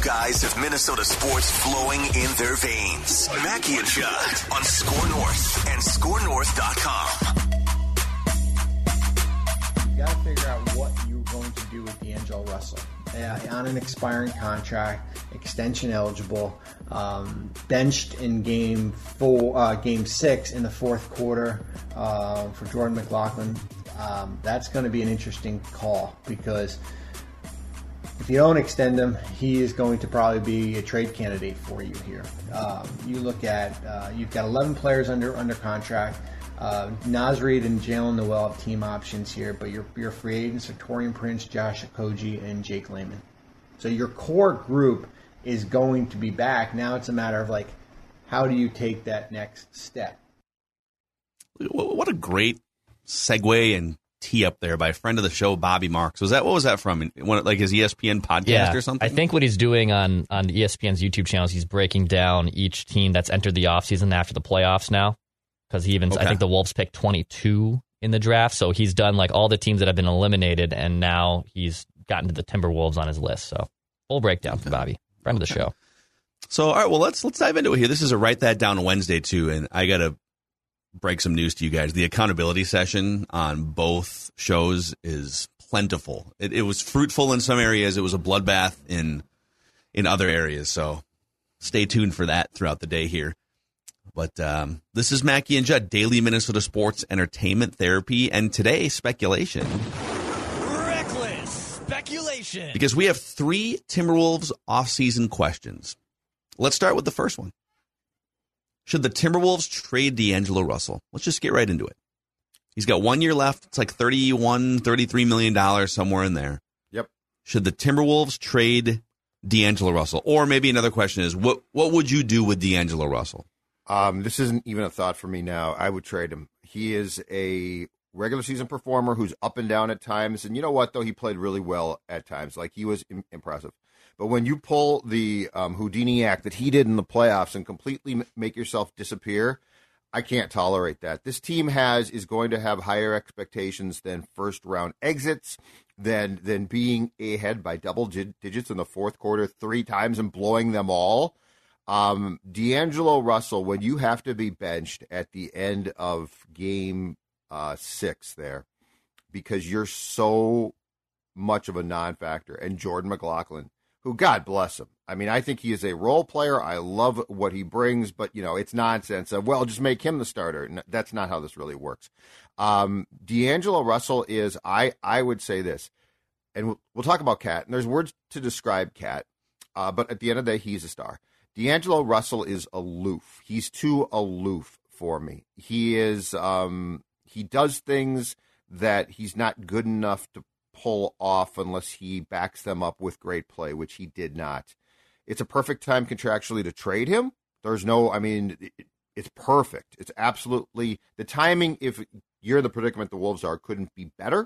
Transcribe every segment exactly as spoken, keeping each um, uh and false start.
guys have Minnesota sports flowing in their veins. Mackey and Judd on Score North and score north dot com. You got to figure out what you're going to do with D'Angelo Russell. Uh, on an expiring contract, extension eligible, um, benched in game four, uh, game six in the fourth quarter uh, for Jordan McLaughlin. Um, that's going to be an interesting call because if you don't extend him, he is going to probably be a trade candidate for you here. Um, you look at uh, you've got eleven players under under contract. Uh, Naz Reid and Jalen Noel have team options here, but your your free agents are Taurean Prince, Josh Okogie, and Jake Layman. So your core group is going to be back. Now it's a matter of like, how do you take that next step? What a great segue and tee up there by a friend of the show, Bobby Marks. Was that what was that from? One, like his E S P N podcast yeah, or something? I think what he's doing on on E S P N's YouTube channel is he's breaking down each team that's entered the offseason after the playoffs now. Because he even, okay. I think the Wolves picked twenty-two in the draft, so he's done like all the teams that have been eliminated, and now he's gotten to the Timberwolves on his list. So full breakdown okay. for Bobby, friend of the show. So all right, well let's let's dive into it here. This is a Write That Down Wednesday too, and I gotta break some news to you guys. The accountability session on both shows is plentiful. It, it was fruitful in some areas. It was a bloodbath in in other areas. So stay tuned for that throughout the day here. But um, this is Mackey and Judd, daily Minnesota sports entertainment therapy, and today, speculation. Reckless speculation. Because we have three Timberwolves offseason questions. Let's start with the first one. Should the Timberwolves trade D'Angelo Russell? Let's just get right into it. He's got one year left. It's like thirty-one, thirty-three million dollars, somewhere in there. Yep. Should the Timberwolves trade D'Angelo Russell? Or maybe another question is, what what would you do with D'Angelo Russell? Um, this isn't even a thought for me now. I would trade him. He is a regular season performer who's up and down at times. And you know what, though? He played really well at times. Like, he was im- impressive. But when you pull the um, Houdini act that he did in the playoffs and completely m- make yourself disappear, I can't tolerate that. This team has is going to have higher expectations than first-round exits, than, than being ahead by double digits in the fourth quarter three times and blowing them all. Um, D'Angelo Russell, when you have to be benched at the end of game uh, six there because you're so much of a non-factor, and Jordan McLaughlin, who, God bless him. I mean, I think he is a role player. I love what he brings, but, you know, it's nonsense of, well, just make him the starter. No, that's not how this really works. Um, D'Angelo Russell is, I, I would say this, and we'll, we'll talk about Cat, and there's words to describe Cat, uh, but at the end of the day, he's a star. D'Angelo Russell is aloof. He's too aloof for me. He is, um, he does things that he's not good enough to pull off unless he backs them up with great play, which he did not. It's a perfect time contractually to trade him. There's no, I mean, it, it's perfect. It's absolutely, the timing, if you're the predicament the Wolves are, couldn't be better.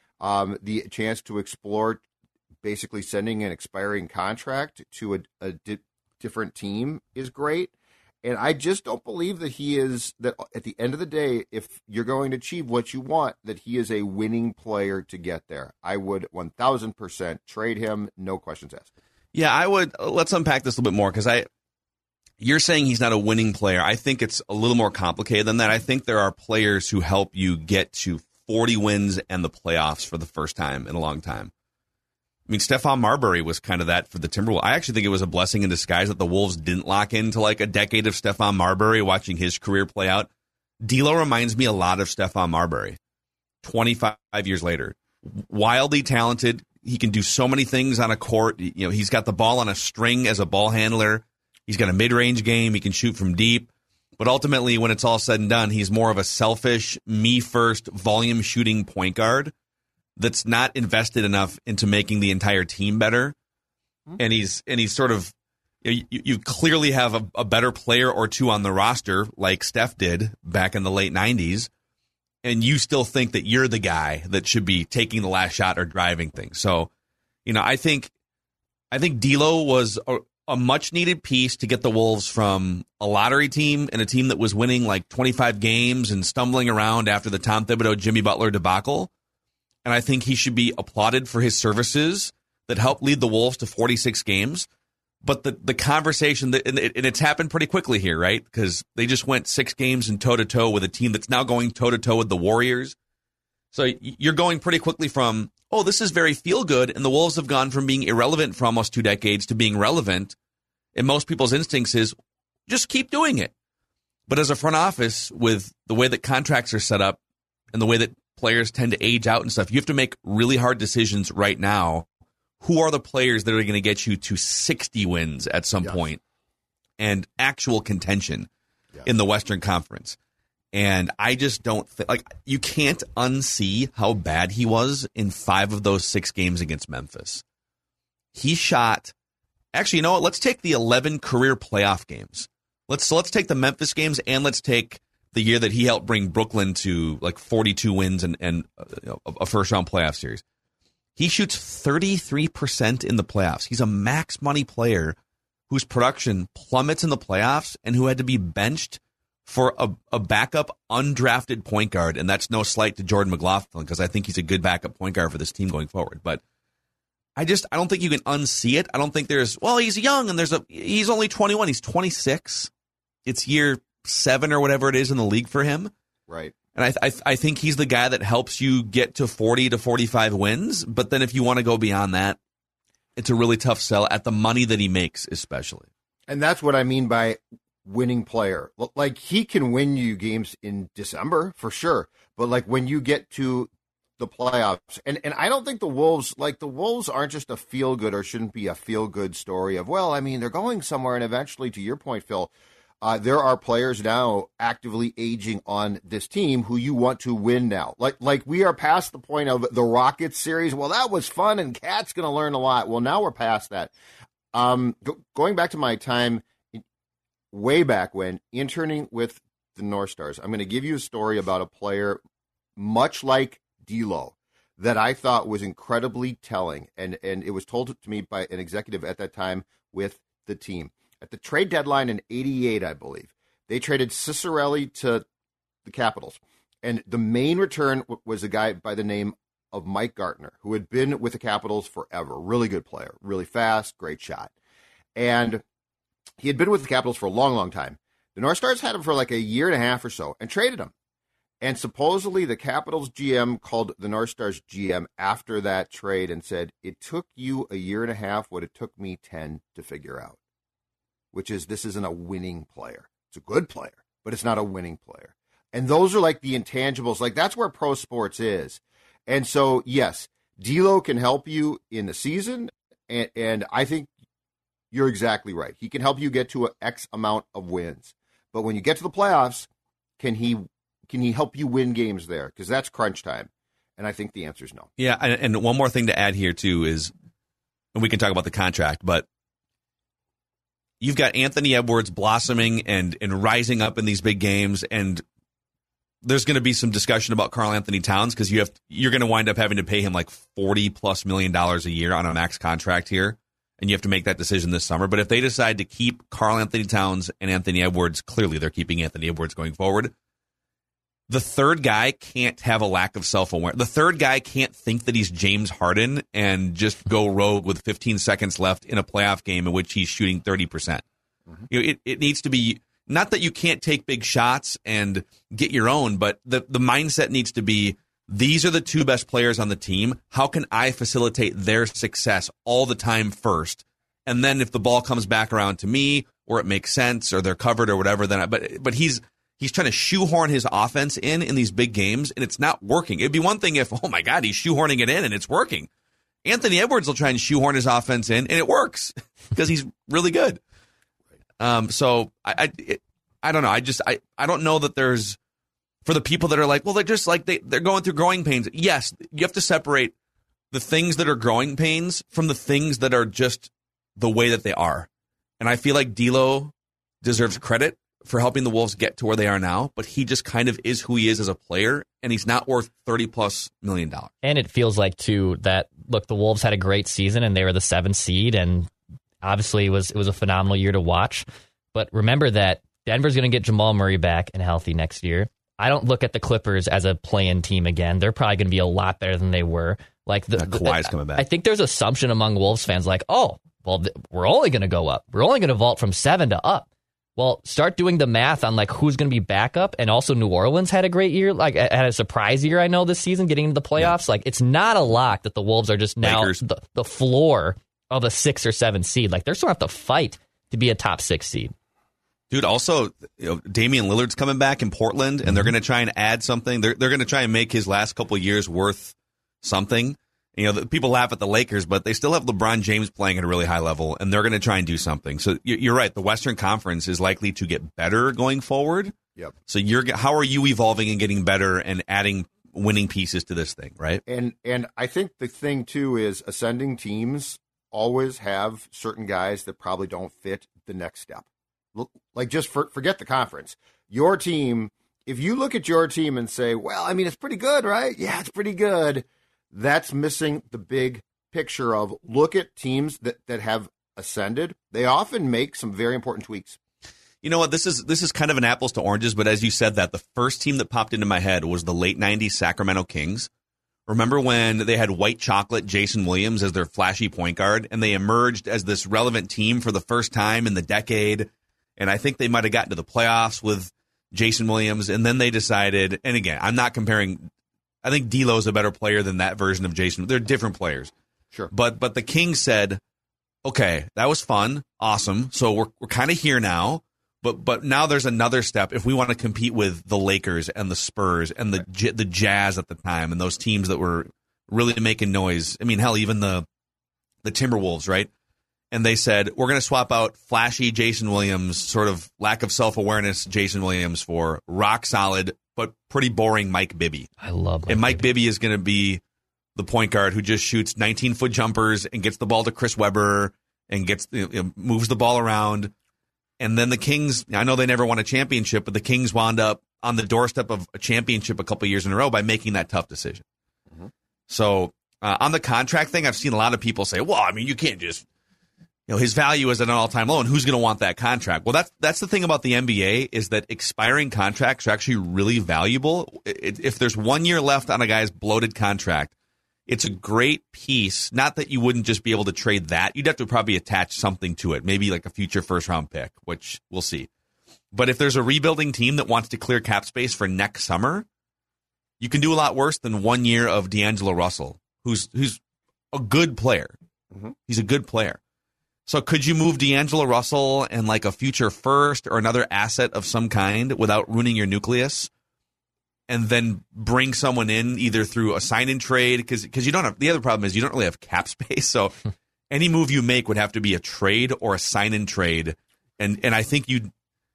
Um, the chance to explore basically sending an expiring contract to a, a di- different team is great. And I just don't believe that he is, that at the end of the day, if you're going to achieve what you want, that he is a winning player to get there. I would one thousand percent trade him, no questions asked. Yeah, I would. Let's unpack this a little bit more, because I, you're saying he's not a winning player. I think it's a little more complicated than that. I think there are players who help you get to forty wins and the playoffs for the first time in a long time. I mean, Stephon Marbury was kind of that for the Timberwolves. I actually think it was a blessing in disguise that the Wolves didn't lock into like a decade of Stephon Marbury, watching his career play out. D'Lo reminds me a lot of Stephon Marbury, twenty-five years later. Wildly talented. He can do so many things on a court. You know, he's got the ball on a string as a ball handler. He's got a mid-range game. He can shoot from deep. But ultimately, when it's all said and done, he's more of a selfish, me-first, volume-shooting point guard that's not invested enough into making the entire team better. Mm-hmm. And he's and he's sort of, you, you clearly have a, a better player or two on the roster, like Steph did back in the late nineties, and you still think that you're the guy that should be taking the last shot or driving things. So, you know, I think I think D'Lo was a, a much-needed piece to get the Wolves from a lottery team and a team that was winning like twenty-five games and stumbling around after the Tom Thibodeau, Jimmy Butler debacle. And I think he should be applauded for his services that helped lead the Wolves to forty-six games. But the, the conversation, that, and, it, and it's happened pretty quickly here, right? Because they just went six games and toe-to-toe with a team that's now going toe-to-toe with the Warriors. So you're going pretty quickly from, oh, this is very feel-good, and the Wolves have gone from being irrelevant for almost two decades to being relevant. And most people's instincts is, just keep doing it. But as a front office, with the way that contracts are set up and the way that players tend to age out and stuff, you have to make really hard decisions right now. Who are the players that are going to get you to sixty wins at some yes. point and actual contention yes. in the Western Conference? And I just don't think, like, you can't unsee how bad he was in five of those six games against Memphis. He shot, actually, you know what? Let's take the eleven career playoff games. Let's so let's take the Memphis games, and let's take the year that he helped bring Brooklyn to like forty-two wins and, and uh, you know, a first round playoff series. He shoots thirty-three percent in the playoffs. He's a max money player whose production plummets in the playoffs and who had to be benched for a, a backup undrafted point guard. And that's no slight to Jordan McLaughlin, because I think he's a good backup point guard for this team going forward. But I just, I don't think you can unsee it. I don't think there's, well, he's young and there's a, he's only twenty-one. He's twenty-six. It's year seven or whatever it is in the league for him. Right. And I, I I think he's the guy that helps you get to forty to forty-five wins. But then if you want to go beyond that, it's a really tough sell at the money that he makes, especially. And that's what I mean by winning player. Like, he can win you games in December for sure. But like when you get to the playoffs, and, and I don't think the Wolves, like the Wolves aren't just a feel good or shouldn't be a feel good story of, well, I mean, they're going somewhere. And eventually, to your point, Phil, Uh, there are players now actively aging on this team who you want to win now. Like like we are past the point of the Rockets series. Well, that was fun, and Cat's going to learn a lot. Well, now we're past that. Um, go, going back to my time way back when interning with the North Stars, I'm going to give you a story about a player much like D'Lo that I thought was incredibly telling, and and it was told to me by an executive at that time with the team. At the trade deadline in eighty-eight, I believe, they traded Cicerelli to the Capitals. And the main return w- was a guy by the name of Mike Gartner, who had been with the Capitals forever. Really good player, really fast, great shot. And he had been with the Capitals for a long, long time. The North Stars had him for like a year and a half or so and traded him. And supposedly the Capitals G M called the North Stars G M after that trade and said, it took you a year and a half what it took me ten to figure out. Which is, this isn't a winning player. It's a good player, but it's not a winning player. And those are like the intangibles. Like, that's where pro sports is. And so, yes, D'Lo can help you in the season, and, and I think you're exactly right. He can help you get to an X amount of wins. But when you get to the playoffs, can he can he help you win games there? Because that's crunch time. And I think the answer is no. Yeah, and, and one more thing to add here, too, is, and we can talk about the contract, but you've got Anthony Edwards blossoming and, and rising up in these big games, and there's going to be some discussion about Karl Anthony Towns because you have you're going to wind up having to pay him like forty plus million dollars a year on a max contract here, and you have to make that decision this summer. But if they decide to keep Karl Anthony Towns and Anthony Edwards, clearly they're keeping Anthony Edwards going forward. The third guy can't have a lack of self-awareness. The third guy can't think that he's James Harden and just go rogue with fifteen seconds left in a playoff game in which he's shooting thirty percent. Mm-hmm. You know, it, it needs to be, not that you can't take big shots and get your own, but the, the mindset needs to be, these are the two best players on the team. How can I facilitate their success all the time first? And then if the ball comes back around to me, or it makes sense, or they're covered or whatever, then I, but but he's He's trying to shoehorn his offense in in these big games, and it's not working. It'd be one thing if, oh, my God, he's shoehorning it in, and it's working. Anthony Edwards will try and shoehorn his offense in, and it works because he's really good. Um, so I I, it, I don't know. I just I, I don't know that there's, for the people that are like, well, they're just like, they, they're going through growing pains. Yes, you have to separate the things that are growing pains from the things that are just the way that they are. And I feel like D'Lo deserves credit for helping the Wolves get to where they are now, but he just kind of is who he is as a player, and he's not worth thirty plus million dollars. And it feels like, too, that, look, the Wolves had a great season, and they were the seventh seed, and obviously it was, it was a phenomenal year to watch. But remember that Denver's going to get Jamal Murray back and healthy next year. I don't look at the Clippers as a play-in team again. They're probably going to be a lot better than they were. Like the, yeah, Kawhi's the, coming back. I think there's assumption among Wolves fans like, oh, well, th- we're only going to go up. We're only going to vault from seven to up. Well, start doing the math on like who's going to be backup, and also New Orleans had a great year, like had a surprise year. I know this season getting into the playoffs. Yeah. Like it's not a lock that the Wolves are just now the, the floor of a six or seven seed. Like they're still have to fight to be a top six seed. Dude, also, you know, Damian Lillard's coming back in Portland, and they're going to try and add something. They're they're going to try and make his last couple of years worth something. You know, the, people laugh at the Lakers, but they still have LeBron James playing at a really high level, and they're going to try and do something. So you're right. The Western Conference is likely to get better going forward. Yep. So you're how are you evolving and getting better and adding winning pieces to this thing, right? And and I think the thing too is ascending teams always have certain guys that probably don't fit the next step. Like just for, forget the conference. Your team, if you look at your team and say, well, I mean, it's pretty good, right? Yeah, it's pretty good. That's missing the big picture of look at teams that, that have ascended. They often make some very important tweaks. You know what? This is this is kind of an apples to oranges, but as you said that, the first team that popped into my head was the late nineties Sacramento Kings. Remember when they had white chocolate Jason Williams as their flashy point guard, and they emerged as this relevant team for the first time in the decade? And I think they might have gotten to the playoffs with Jason Williams, and then they decided, and again, I'm not comparing, I think D'Lo's a better player than that version of Jason. They're different players. Sure. But but the Kings said, okay, that was fun, awesome. So we're we're kind of here now, but but now there's another step if we want to compete with the Lakers and the Spurs and the right. the Jazz at the time and those teams that were really making noise. I mean, hell, even the the Timberwolves, right? And they said, we're going to swap out flashy Jason Williams, sort of lack of self-awareness Jason Williams for rock solid, but pretty boring Mike Bibby. I love Mike And Mike Bibby. Bibby is going to be the point guard who just shoots nineteen-foot jumpers and gets the ball to Chris Webber and gets you know, moves the ball around. And then the Kings, I know they never won a championship, but the Kings wound up on the doorstep of a championship a couple of years in a row by making that tough decision. Mm-hmm. So uh, on the contract thing, I've seen a lot of people say, well, I mean, you can't just... You know, his value is at an all-time low, and who's going to want that contract? Well, that's that's the thing about the N B A is that expiring contracts are actually really valuable. It, if there's one year left on a guy's bloated contract, it's a great piece. Not that you wouldn't just be able to trade that. You'd have to probably attach something to it, maybe like a future first-round pick, which we'll see. But if there's a rebuilding team that wants to clear cap space for next summer, you can do a lot worse than one year of D'Angelo Russell, who's who's a good player. Mm-hmm. He's a good player. So could you move D'Angelo Russell and like a future first or another asset of some kind without ruining your nucleus and then bring someone in either through a sign-in trade? Because because you don't have, the other problem is you don't really have cap space. So any move you make would have to be a trade or a sign-in trade. And and I think you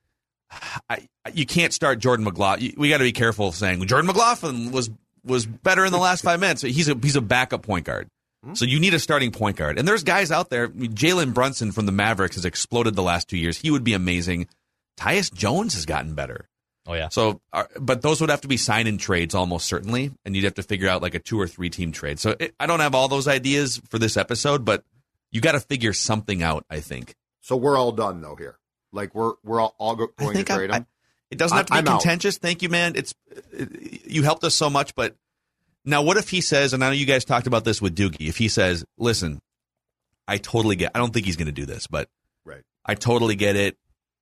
you can't start Jordan McLaughlin. We got to be careful of saying Jordan McLaughlin was was better in the last five minutes. He's a he's a backup point guard. So you need a starting point guard. And there's guys out there. I mean, Jalen Brunson from the Mavericks has exploded the last two years. He would be amazing. Tyus Jones has gotten better. Oh, yeah. So, uh, but those would have to be sign-in trades almost certainly, and you'd have to figure out like a two- or three-team trade. So it, I don't have all those ideas for this episode, but you got to figure something out, I think. So we're all done, though, here. Like, we're we're all, all go, going to trade I, them? I, it doesn't have to be I'm contentious. Out. Thank you, man. It's it, you helped us so much, but now, what if he says, and I know you guys talked about this with Doogie, if he says, listen, I totally get, I don't think he's going to do this, but right. I totally get it.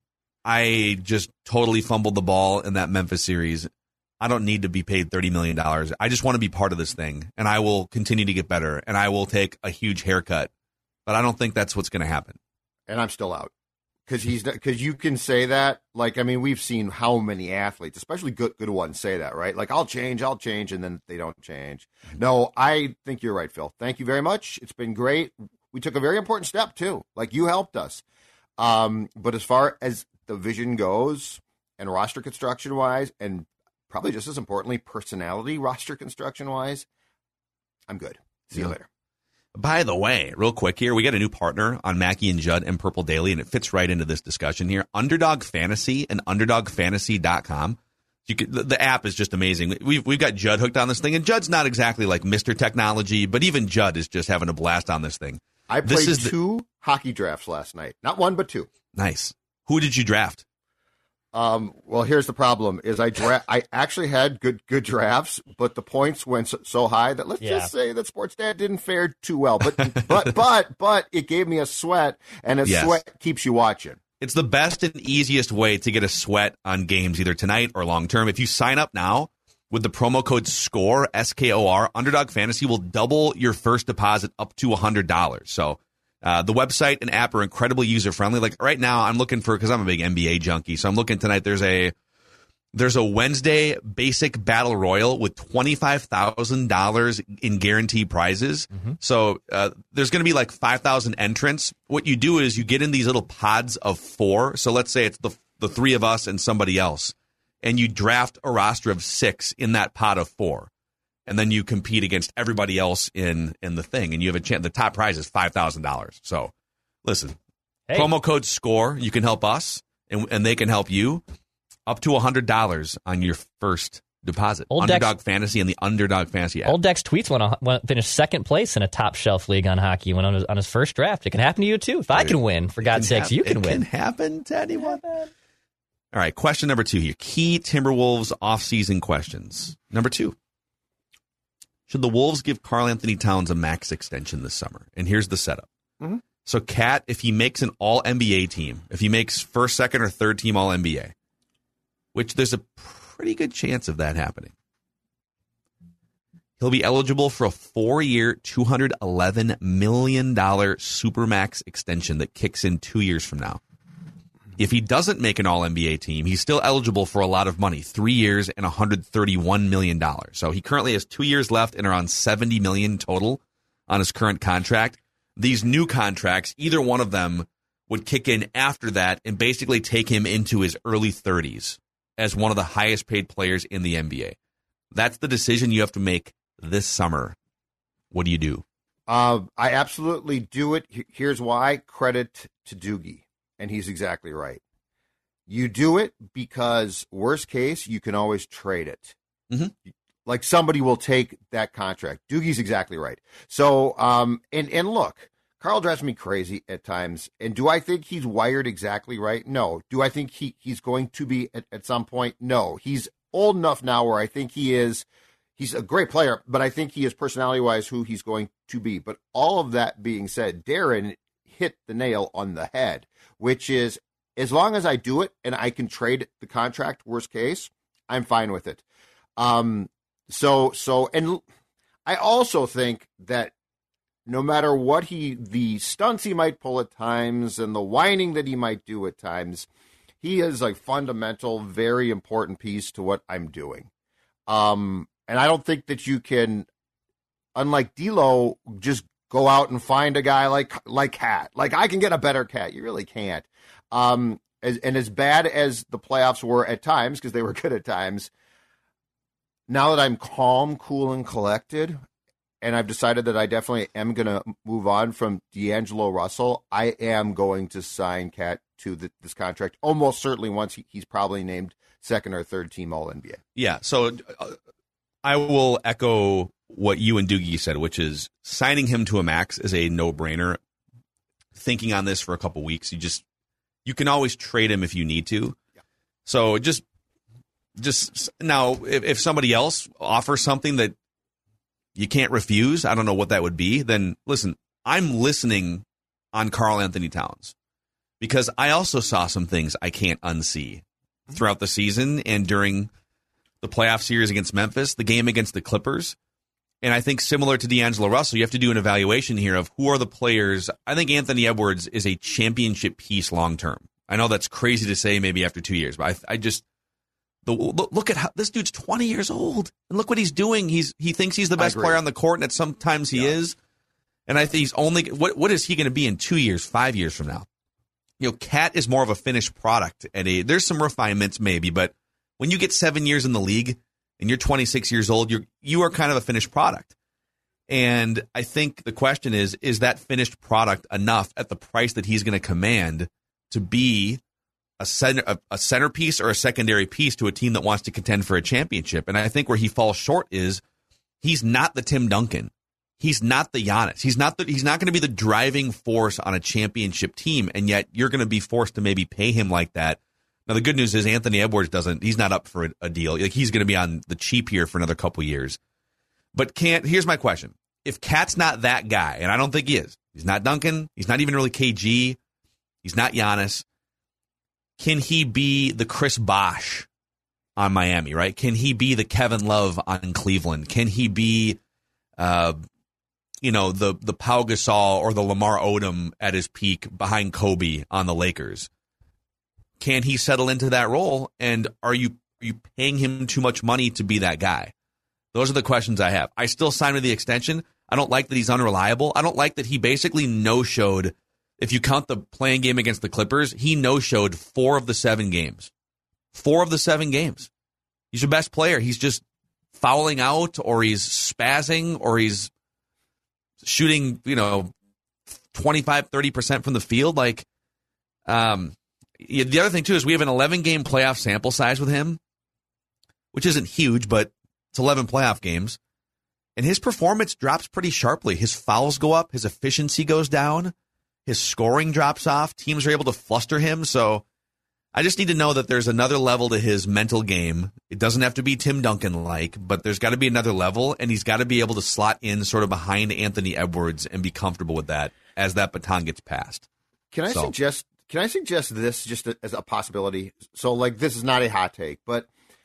I just totally fumbled the ball in that Memphis series. I don't need to be paid thirty million dollars. I just want to be part of this thing, and I will continue to get better, and I will take a huge haircut, but I don't think that's what's going to happen. And I'm still out. Because he's because you can say that, like, I mean, we've seen how many athletes, especially good good ones, say that, right? Like, I'll change, I'll change, and then they don't change. No, I think you're right, Phil. Thank you very much. It's been great. We took a very important step, too. Like, you helped us. Um, but as far as the vision goes, and roster construction-wise, and probably just as importantly, personality roster construction-wise, I'm good. See yeah. you later. By the way, real quick here, we got a new partner on Mackie and Judd and Purple Daily, and it fits right into this discussion here. Underdog Fantasy and underdog fantasy dot com. You could, the, the app is just amazing. We've, we've got Judd hooked on this thing, and Judd's not exactly like Mister Technology, but even Judd is just having a blast on this thing. I played this is two the, hockey drafts last night. Not one, but two. Nice. Who did you draft? Um, well, here's the problem: is I dra- I actually had good good drafts, but the points went so, so high that let's Yeah. just say that Sportsnet didn't fare too well. But but but but it gave me a sweat, and a Yes. sweat keeps you watching. It's the best and easiest way to get a sweat on games either tonight or long term. If you sign up now with the promo code SCORE, S K O R, Underdog Fantasy will double your first deposit up to one hundred dollars. So uh, the website and app are incredibly user-friendly. Like right now, I'm looking for, because I'm a big N B A junkie, so I'm looking tonight. There's a there's a Wednesday basic battle royal with twenty-five thousand dollars in guaranteed prizes. Mm-hmm. So uh, there's going to be like five thousand entrants. What you do is you get in these little pods of four. So let's say it's the the three of us and somebody else, and you draft a roster of six in that pot of four. And then you compete against everybody else in, in the thing, and you have a chance. The top prize is five thousand dollars. So, listen, Hey. promo code SCORE. You can help us, and and they can help you. Up to one hundred dollars on your first deposit. Old Underdog Dex, Fantasy and the Underdog Fantasy app. Old Dex Tweets went, went finished second place in a top shelf league on hockey. Went on his, on his first draft. It can happen to you too. If I can win, for God's sakes, hap- you can it win. It can happen to anyone. All right, question number two here. Key Timberwolves offseason questions. Number two. Should the Wolves give Karl Anthony Towns a max extension this summer? And here's the setup. Mm-hmm. So, Kat, if he makes an all N B A team, if he makes first, second, or third team all N B A, which there's a pretty good chance of that happening, he'll be eligible for a four-year, two hundred eleven million dollars Supermax extension that kicks in two years from now. If he doesn't make an all N B A team, he's still eligible for a lot of money, three years and one hundred thirty-one million dollars. So he currently has two years left and around seventy million dollars total on his current contract. These new contracts, either one of them would kick in after that and basically take him into his early thirties as one of the highest paid players in the N B A. That's the decision you have to make this summer. What do you do? Uh, I absolutely do it. Here's why. Credit to Doogie. And he's exactly right. You do it because, worst case, you can always trade it. Mm-hmm. Like somebody will take that contract. Doogie's exactly right. So, um, and, and look, Karl drives me crazy at times. And do I think he's wired exactly right? No. Do I think he, he's going to be at, at some point? No. He's old enough now where I think he is. He's a great player, but I think he is personality-wise who he's going to be. But all of that being said, Darren hit the nail on the head, which is as long as I do it and I can trade the contract, worst case, I'm fine with it. Um, so, so, and I also think that no matter what he, the stunts he might pull at times and the whining that he might do at times, he is a fundamental, very important piece to what I'm doing. Um, and I don't think that you can, unlike D'Lo, just go out and find a guy like like Cat. Like, I can get a better Cat. You really can't. Um, as, and as bad as the playoffs were at times, because they were good at times, now that I'm calm, cool, and collected, and I've decided that I definitely am going to move on from D'Angelo Russell, I am going to sign Cat to the, this contract, almost certainly once he, he's probably named second or third team All N B A. Yeah, so uh, I will echo what you and Doogie said, which is signing him to a max is a no-brainer. Thinking on this for a couple weeks, you just you can always trade him if you need to. Yeah. So just just now, if, if somebody else offers something that you can't refuse, I don't know what that would be, then listen, I'm listening on Karl Anthony Towns because I also saw some things I can't unsee throughout the season and during the playoff series against Memphis, the game against the Clippers. And I think similar to D'Angelo Russell, you have to do an evaluation here of who are the players. I think Anthony Edwards is a championship piece long term. I know that's crazy to say maybe after two years, but I, I just the look, look at how this dude's twenty years old and look what he's doing. He's he thinks he's the best player on the court, and at sometimes he yeah. is. And I think he's only what what is he going to be in two years, five years from now? You know, Cat is more of a finished product at a. There's some refinements maybe, but when you get seven years in the league and you're twenty-six years old, you're you are kind of a finished product. And I think the question is, is that finished product enough at the price that he's going to command to be a center, a, a centerpiece or a secondary piece to a team that wants to contend for a championship? And I think where he falls short is he's not the Tim Duncan. He's not the Giannis. He's not the, he's not going to be the driving force on a championship team, and yet you're going to be forced to maybe pay him like that. Now, the good news is Anthony Edwards doesn't, he's not up for a, a deal. Like, he's going to be on the cheap here for another couple years. But can't, here's my question. If Cat's not that guy, and I don't think he is, he's not Duncan, he's not even really K G, he's not Giannis, can he be the Chris Bosh on Miami, right? Can he be the Kevin Love on Cleveland? Can he be, uh, you know, the the Pau Gasol or the Lamar Odom at his peak behind Kobe on the Lakers? Can he settle into that role? And are you are you paying him too much money to be that guy? Those are the questions I have. I still sign with the extension. I don't like that he's unreliable. I don't like that he basically no-showed. If you count the playing game against the Clippers, he no-showed four of the seven games. Four of the seven games. He's your best player. He's just fouling out, or he's spazzing, or he's shooting, you know, twenty-five, thirty percent from the field. Like, um, the other thing, too, is we have an eleven-game playoff sample size with him, which isn't huge, but it's eleven playoff games. And his performance drops pretty sharply. His fouls go up. His efficiency goes down. His scoring drops off. Teams are able to fluster him. So I just need to know that there's another level to his mental game. It doesn't have to be Tim Duncan-like, but there's got to be another level, and he's got to be able to slot in sort of behind Anthony Edwards and be comfortable with that as that baton gets passed. Can I so. suggest Can I suggest this just as a possibility? So, like, this is not a hot take, but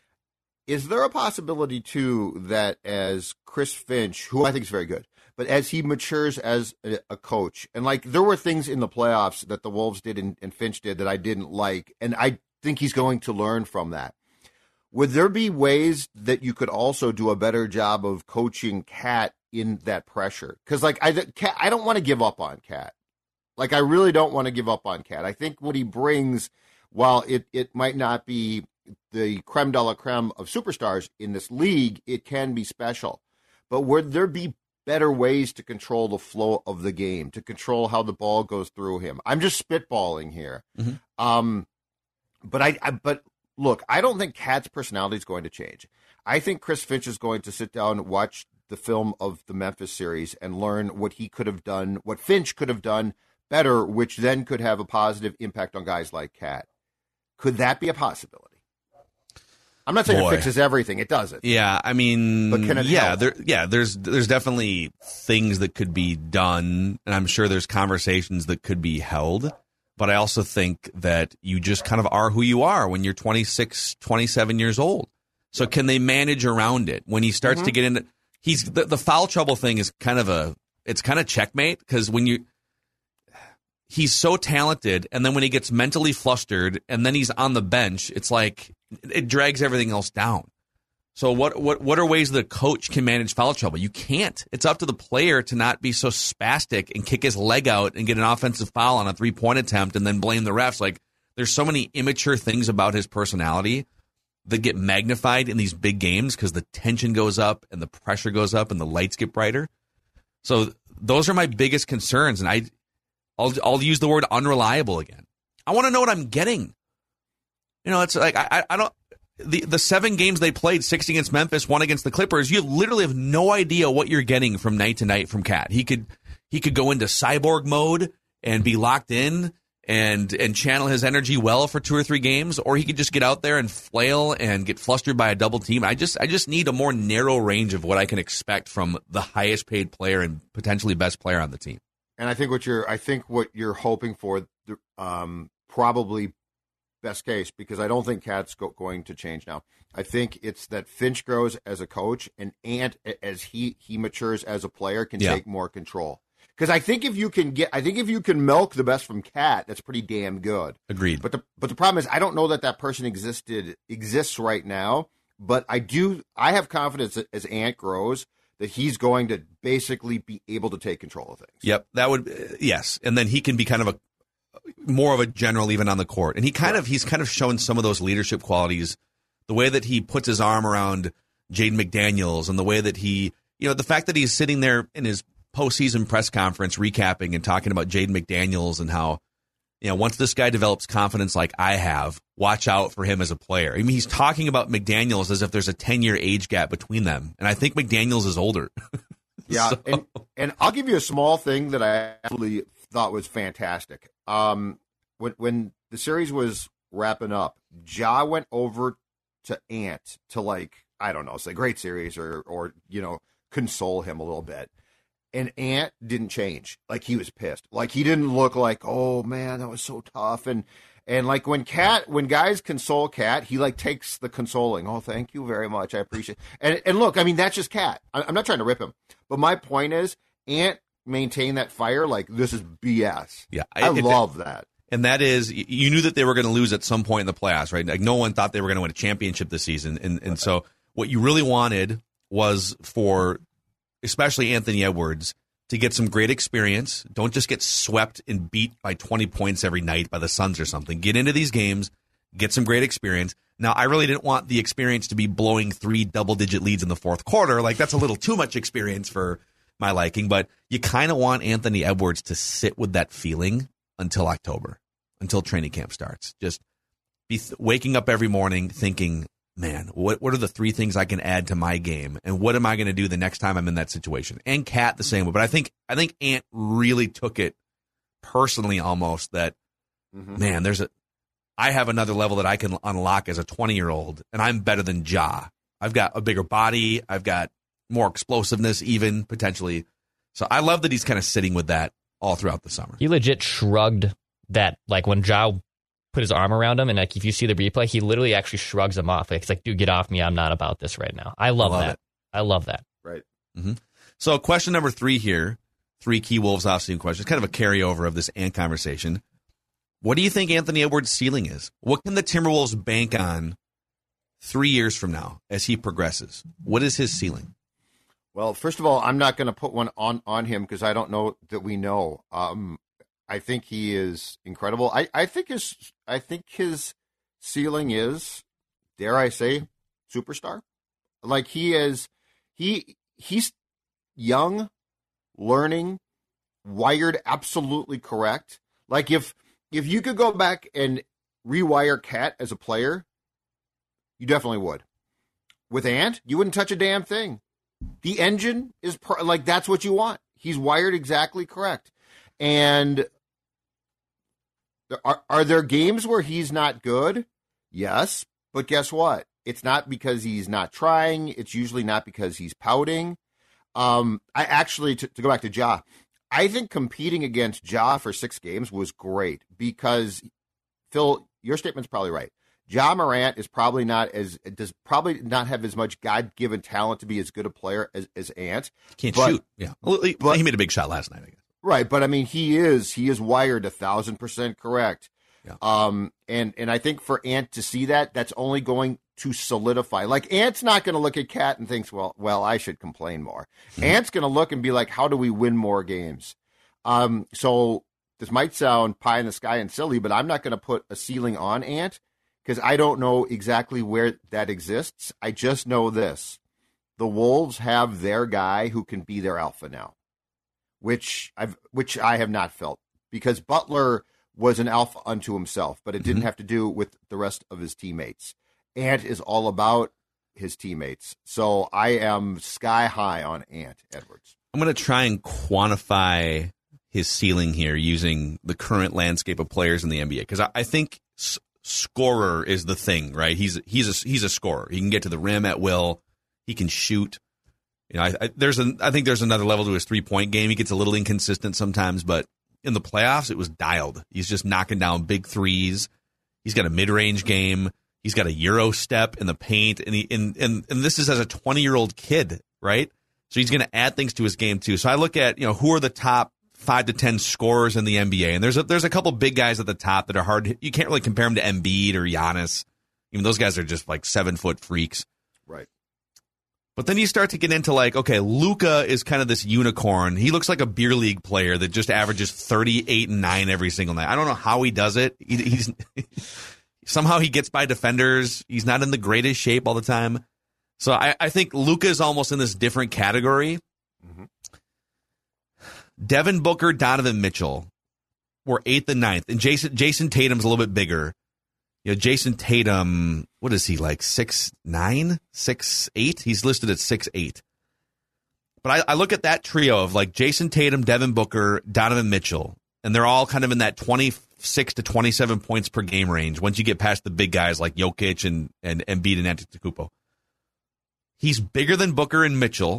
is there a possibility, too, that as Chris Finch, who I think is very good, but as he matures as a, a coach, and, like, there were things in the playoffs that the Wolves did and, and Finch did that I didn't like, and I think he's going to learn from that. Would there be ways that you could also do a better job of coaching Cat in that pressure? Because, like, I, Cat, I don't want to give up on Cat. Like, I really don't want to give up on Cat. I think what he brings, while it, it might not be the creme de la creme of superstars in this league, it can be special. But would there be better ways to control the flow of the game, to control how the ball goes through him? I'm just spitballing here. Mm-hmm. Um, but I, I, but look, I don't think Cat's personality is going to change. I think Chris Finch is going to sit down and watch the film of the Memphis series and learn what he could have done, what Finch could have done better, which then could have a positive impact on guys like Cat. Could that be a possibility? I'm not saying Boy. it fixes everything. It doesn't. Yeah, I mean, but can it yeah, help? there, yeah. There's there's definitely things that could be done, and I'm sure there's conversations that could be held. But I also think that you just kind of are who you are when you're twenty-six, twenty-seven years old. So can they manage around it when he starts mm-hmm. to get into? He's the, the foul trouble thing is kind of a it's kind of checkmate, because when you he's so talented, and then when he gets mentally flustered, and then he's on the bench, it's like it drags everything else down. So what what what are ways the coach can manage foul trouble? You can't. It's up to the player to not be so spastic and kick his leg out and get an offensive foul on a three-point attempt and then blame the refs. Like, there's so many immature things about his personality that get magnified in these big games because the tension goes up and the pressure goes up and the lights get brighter. So those are my biggest concerns, and I I'll I'll use the word unreliable again. I want to know what I'm getting. You know, it's like I I don't the the seven games they played, six against Memphis, one against the Clippers. You literally have no idea what you're getting from night to night from Cat. He could he could go into cyborg mode and be locked in and and channel his energy well for two or three games, or he could just get out there and flail and get flustered by a double team. I just I just need a more narrow range of what I can expect from the highest paid player and potentially best player on the team. And I think what you're I think what you're hoping for, um, probably best case, because I don't think Cat's go- going to change now. I think it's that Finch grows as a coach, and Ant, as he he matures as a player, can yeah. take more control. Because I think if you can get, I think if you can milk the best from Cat, that's pretty damn good. Agreed. But the but the problem is, I don't know that that person existed exists right now. But I do. I have confidence that as Ant grows, that he's going to basically be able to take control of things. Yep, that would uh, yes, and then he can be kind of a more of a general even on the court, and he kind yeah. of he's kind of shown some of those leadership qualities, the way that he puts his arm around Jaden McDaniels, and the way that he, you know, the fact that he's sitting there in his postseason press conference recapping and talking about Jaden McDaniels and how, you know, once this guy develops confidence like I have, watch out for him as a player. I mean, he's talking about McDaniels as if there's a ten-year age gap between them, and I think McDaniels is older. yeah, so. and, and I'll give you a small thing that I absolutely thought was fantastic. Um, when when the series was wrapping up, Ja went over to Ant to, like, I don't know, say great series or, or, you know, console him a little bit. And Ant didn't change. Like, he was pissed. Like, he didn't look like, oh, man, that was so tough. And, and like, when Cat, when guys console Cat, he, like, takes the consoling. Oh, thank you very much. I appreciate it. And, and look, I mean, that's just Cat. I'm not trying to rip him. But my point is, Ant maintained that fire like this is B S. Yeah. I it, love it, that. And that is, you knew that they were going to lose at some point in the playoffs, right? Like, no one thought they were going to win a championship this season. And, and so what you really wanted was for especially Anthony Edwards to get some great experience. Don't just get swept and beat by twenty points every night by the Suns or something. Get into these games, get some great experience. Now, I really didn't want the experience to be blowing three double-digit leads in the fourth quarter. Like, that's a little too much experience for my liking. But you kind of want Anthony Edwards to sit with that feeling until October, until training camp starts. Just be th- waking up every morning thinking, man, what what are the three things I can add to my game, and what am I going to do the next time I'm in that situation? And Cat the same way, but I think I think Ant really took it personally, almost that mm-hmm. man, there's a I have another level that I can unlock as a twenty year old, and I'm better than Ja. I've got a bigger body, I've got more explosiveness, even potentially. So I love that he's kind of sitting with that all throughout the summer. He legit shrugged that, like when Ja put his arm around him, and like if you see the replay, he literally actually shrugs him off. Like, it's like, dude, get off me. I'm not about this right now. I love, I love that. It. I love that. Right. Mm-hmm. So question number three here, three key Wolves offseason questions, kind of a carryover of this Ant conversation. What do you think Anthony Edwards' ceiling is? What can the Timberwolves bank on three years from now as he progresses? What is his ceiling? Well, first of all, I'm not going to put one on, on him because I don't know that we know. Um, I think he is incredible. I, I think his I think his ceiling is, dare I say, superstar. Like he is, he he's young, learning, wired absolutely correct. Like if if you could go back and rewire Cat as a player, you definitely would. With Ant, you wouldn't touch a damn thing. The engine is per- like that's what you want. He's wired exactly correct. And are, are there games where he's not good? Yes. But guess what? It's not because he's not trying. It's usually not because he's pouting. Um, I actually, to, to go back to Ja, I think competing against Ja for six games was great because, Phil, your statement's probably right. Ja Morant is probably not as does probably not have as much God-given talent to be as good a player as, as Ant. Can't but, shoot. Yeah, well, he, but, he made a big shot last night, I guess. Right, but I mean, he is he is wired a thousand percent correct. Yeah. Um, and and I think for Ant to see that, that's only going to solidify. Like Ant's not going to look at Cat and thinks, well, well, I should complain more. Mm-hmm. Ant's going to look and be like, how do we win more games? Um, so this might sound pie in the sky and silly, but I'm not going to put a ceiling on Ant because I don't know exactly where that exists. I just know this: the Wolves have their guy who can be their alpha now, which I've which I have not felt because Butler was an alpha unto himself, but it didn't mm-hmm. have to do with the rest of his teammates. Ant is all about his teammates. So I am sky high on Ant Edwards. I'm going to try and quantify his ceiling here using the current landscape of players in the N B A because I, I think s- scorer is the thing, right? He's he's a, he's a scorer. He can get to the rim at will. He can shoot. You know, I, I, there's an I think there's another level to his three point game. He gets a little inconsistent sometimes, but in the playoffs, it was dialed. He's just knocking down big threes. He's got a mid-range game. He's got a Euro step in the paint. And he, and, and, and this is as a twenty-year-old kid, right? So he's going to add things to his game, too. So I look at, you know, who are the top five to ten scorers in the N B A? And there's a, there's a couple big guys at the top that are hard. You can't really compare them to Embiid or Giannis. Even those guys are just like seven-foot freaks. Right. But then you start to get into like, okay, Luka is kind of this unicorn. He looks like a beer league player that just averages thirty-eight and nine every single night. I don't know how he does it. He, he's somehow he gets by defenders. He's not in the greatest shape all the time. So I, I think Luka is almost in this different category. Mm-hmm. Devin Booker, Donovan Mitchell were eighth and ninth, and Jason Jason Tatum's a little bit bigger. You know, Jason Tatum, what is he, like six nine, six eight? He's listed at six eight. But I, I look at that trio of like Jason Tatum, Devin Booker, Donovan Mitchell, and they're all kind of in that twenty, twenty-six to twenty-seven points per game range once you get past the big guys like Jokic and, and Embiid and Antetokounmpo. He's bigger than Booker and Mitchell.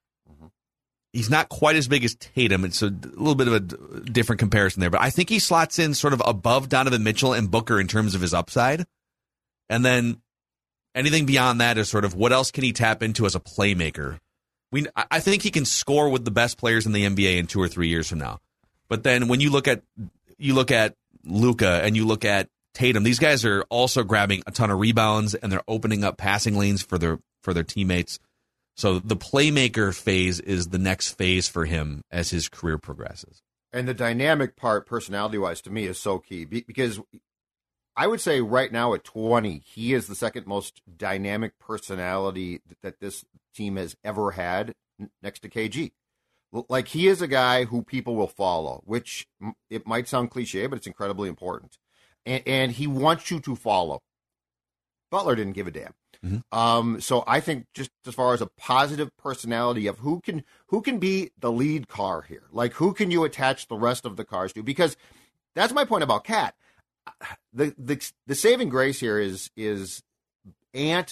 He's not quite as big as Tatum. It's a little bit of a different comparison there, but I think he slots in sort of above Donovan Mitchell and Booker in terms of his upside. And then anything beyond that is sort of what else can he tap into as a playmaker? We, I think he can score with the best players in the N B A in two or three years from now. But then when you look at you look at Luka and you look at Tatum, these guys are also grabbing a ton of rebounds and they're opening up passing lanes for their for their teammates. So the playmaker phase is the next phase for him as his career progresses. And the dynamic part, personality-wise, to me is so key because I would say right now at twenty, he is the second most dynamic personality that this team has ever had next to K G. Like, he is a guy who people will follow, which it might sound cliche, but it's incredibly important. And, and he wants you to follow. Butler didn't give a damn. Mm-hmm. Um, so I think just as far as a positive personality of who can who can be the lead car here, like who can you attach the rest of the cars to? Because that's my point about Cat. The the the saving grace here is is Ant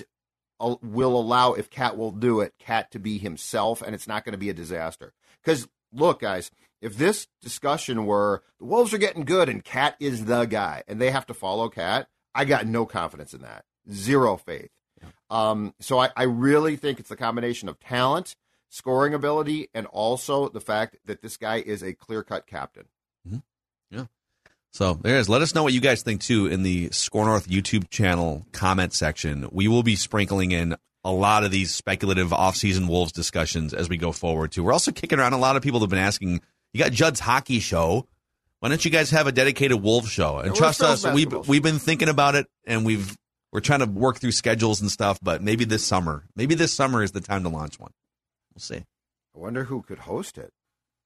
will allow, if Cat will do it, Cat to be himself, and it's not going to be a disaster. Because look, guys, if this discussion were the Wolves are getting good and Cat is the guy, and they have to follow Cat, I got no confidence in that, zero faith. Um, so I, I really think it's the combination of talent, scoring ability, and also the fact that this guy is a clear-cut captain. Mm-hmm. Yeah. So there it is. Let us know what you guys think, too, in the Score North YouTube channel comment section. We will be sprinkling in a lot of these speculative offseason Wolves discussions as we go forward, too. We're also kicking around a lot of people have been asking, you got Judd's hockey show. Why don't you guys have a dedicated Wolves show? And yeah, trust us, we've, we've been thinking about it, and we've We're trying to work through schedules and stuff, but maybe this summer, maybe this summer is the time to launch one. We'll see. I wonder who could host it.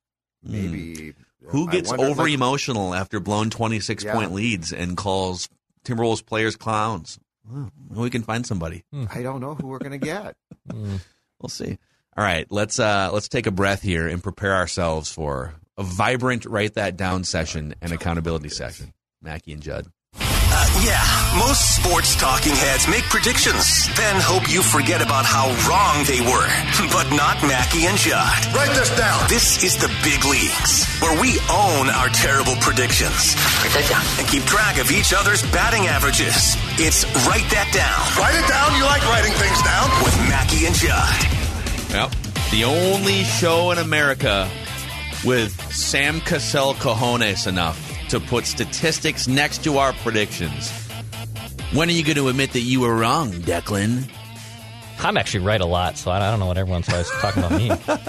Maybe. Mm. Who gets wonder, over like, emotional after blown twenty-six yeah. point leads and calls Timberwolves players clowns? Well, we can find somebody. I don't know who we're going to get. We'll see. All right, let's uh, let's take a breath here and prepare ourselves for a vibrant Write That Down session and accountability session. Mackie and Judd. Uh, yeah, most sports talking heads make predictions, then hope you forget about how wrong they were. But not Mackie and Judd. Write this down. This is the big leagues, where we own our terrible predictions. Write that down. And keep track of each other's batting averages. It's Write That Down. Write it down. You like writing things down. With Mackie and Judd. Yep. The only show in America with Sam Cassell cojones enough to put statistics next to our predictions. When are you going to admit that you were wrong, Declan? I'm actually right a lot, so I don't know what everyone's always talking about me. I don't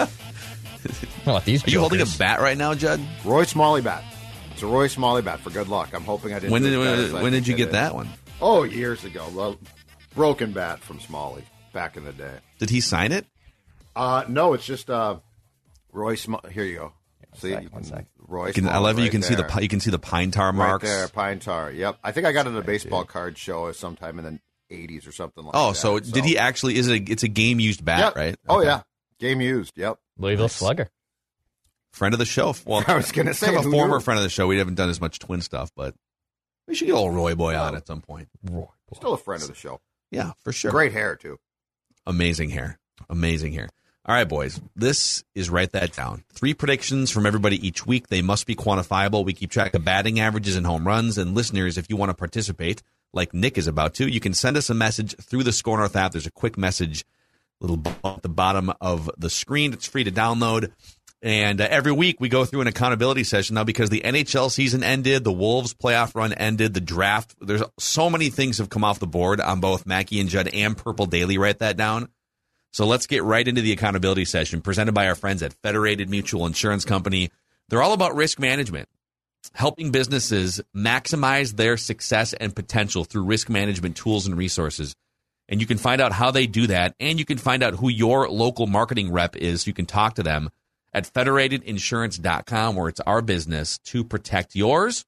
know what these Are you holding a bat right now, Judd? Roy Smalley bat. It's a Roy Smalley bat, for good luck. I'm hoping I didn't. When do did as bad when, as I when did think you it get is. that one? Oh, years ago. Well, broken bat from Smalley back in the day. Did he sign it? Uh, no, it's just uh, Roy Smalley. Here you go. See, sec, you one can, sec. Roy You can, I Smalley love you. You right can see the there. pi- you can see the pine tar marks. Right there, pine tar. Yep. I think I got it at a baseball card show sometime in the eighties or something like Oh, that. so did he actually? Is it? A, it's a game used bat, Yep. right? Oh Okay. yeah, game used. Yep. Louisville Nice. Slugger. Friend of the show. Well, I was gonna say, kind of a who former knew? friend of the show. We haven't done as much twin stuff, but we should get old Roy Boy on Oh. at some point. Roy. Still a friend of the show. Yeah, for sure. Great hair too. Amazing hair. Amazing hair. All right, boys. This is Write That Down. Three predictions from everybody each week. They must be quantifiable. We keep track of batting averages and home runs. And listeners, if you want to participate, like Nick is about to, you can send us a message through the Score North app. There's a quick message, little bump at the bottom of the screen. It's free to download. And uh, every week we go through an accountability session now because the N H L season ended, the Wolves playoff run ended, the draft. There's so many things have come off the board on both Mackie and Judd and Purple Daily. Write that down. So let's get right into the accountability session presented by our friends at Federated Mutual Insurance Company. They're all about risk management, helping businesses maximize their success and potential through risk management tools and resources. And you can find out how they do that, and you can find out who your local marketing rep is. You can talk to them at federated insurance dot com, where it's our business to protect yours.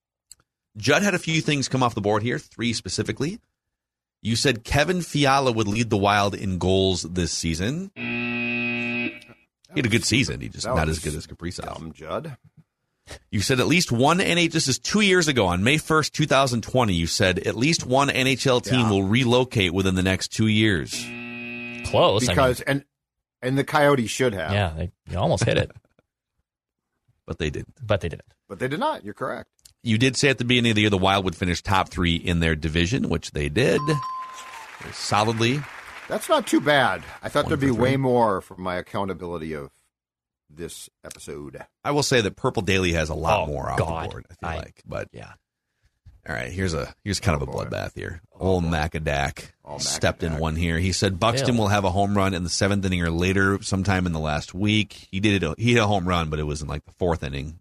Judd had a few things come off the board here, three specifically. You said Kevin Fiala would lead the Wild in goals this season. He had a good season. He just That not was as good as Kaprizov. Dumb Judd. You said at least one N H L, this is two years ago, on May first, twenty twenty, you said at least one N H L team Yeah. will relocate within the next two years. Close. Because, I mean, and and the Coyotes should have. yeah, they, you almost hit it, But they didn't. but they didn't. But they did not. You're correct. You did say at the beginning of the year the Wild would finish top three in their division, which they did. Very solidly. That's not too bad. I thought One there'd for be three. way more from my accountability of this episode. I will say that Purple Daily has a lot Oh, more off God. the board, I feel I- like. But Yeah. all right, here's a here's kind Oh, of a boy. bloodbath here. Old Macadac Oh, stepped in Macadac. one here. He said Buxton Ew. will have a home run in the seventh inning or later, sometime in the last week. He did it. He hit a home run, but it was in like the fourth inning.